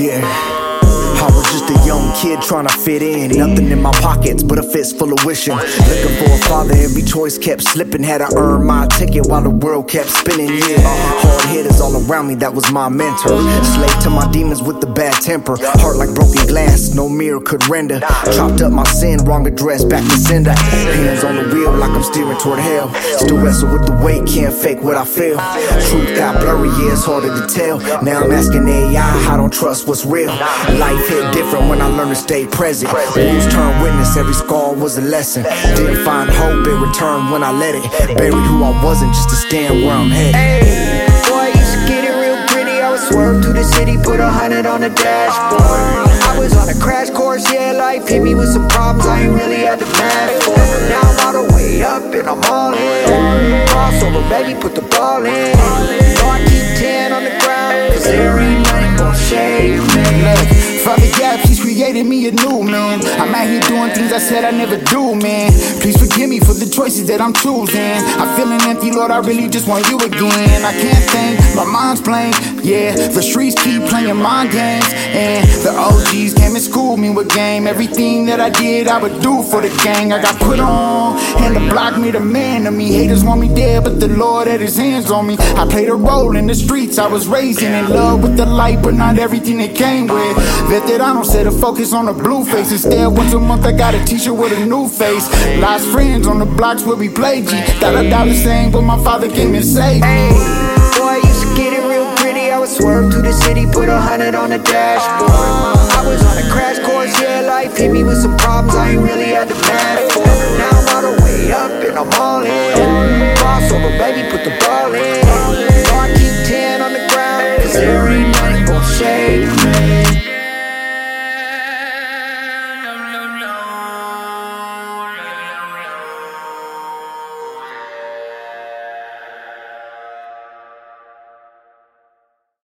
Yeah, I was just a young kid trying to fit in. Nothing in my pockets but a fist full of wishing. Looking for a father, every choice kept slipping. Had to earn my ticket while the world kept spinning. Yeah, hard hitters all around me, that was my mentor. Slave to my demons with the bad temper. Heart like broken glass, no mirror could render. Chopped up my sin, wrong address, back to sender. Hands on the wheel like I'm steering toward hell. Still wrestle with the weight, can't fake what I feel. Truth got blurry, yeah, it's harder to tell. Now I'm asking AI, I don't trust what's real. Life hit different when I learned to stay present. Wounds turned witness, every scar was a lesson. Didn't find hope in return when I let it. Buried who I wasn't just to stand where I'm headed. Hey, boy, I used to get it real gritty. I would swerve through the city, put 100 on the dashboard. I was on a crash course, yeah, life hit me with some problems I ain't really had to plan for. Now I'm all the way up and I'm all in. Crossover, baby, put the ball in. So I keep 10 on the ground, cause there ain't nothing gon' save me. Father God, please created me a new man. I'm out here doing things I said I never do, man. Please forgive me for the choices that I'm choosing. I'm feeling empty, Lord, I really just want you again. I can't think, my mind's blank, yeah. The streets keep playing mind games, and the OGs came and schooled me with game. Everything that I did, I would do for the gang. I got put on, and the block made a man of me. Haters want me dead, but the Lord had his hands on me. I played a role in the streets, I was raised in love with the light, but not everything it came with. That I don't set a focus on the blue face. Instead, once a month I got a t-shirt with a new face. Lost friends on the blocks where we play G. Dollar saying, but my father came and saved me. Hey, boy, I used to get it real gritty. I would swerve through the city, put 100 on the dashboard. I was on a crash course, yeah, life hit me with some problems I ain't really had to plan for. Now I'm all the way up and I'm all in. Crossover, baby, put the